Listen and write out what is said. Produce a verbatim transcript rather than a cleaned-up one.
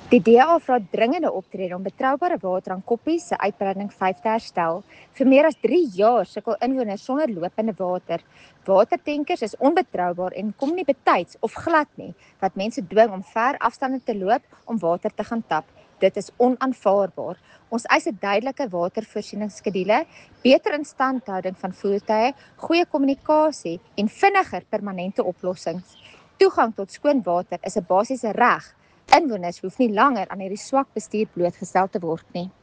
Die D A vra dringende optrede om betroubare water aan Koppies se uitbreiding vyf te herstel. Vir meer as drie jaar sukkel inwoners sonder lopende water. Watertankers is onbetroubaar en kom nie betyds of glad nie, wat mense dwing om ver afstande te loop om water te gaan tap. Dit is onaanvaarbaar. Ons eis 'n duidelike watervoorsieningsskedule, beter instandhouding van voertuie, goeie kommunikasie en vinniger permanente oplossings. Toegang tot skoon water is 'n basiese reg. Inwoners hoef nie langer aan hierdie swak bestuur blootgestel te word nie.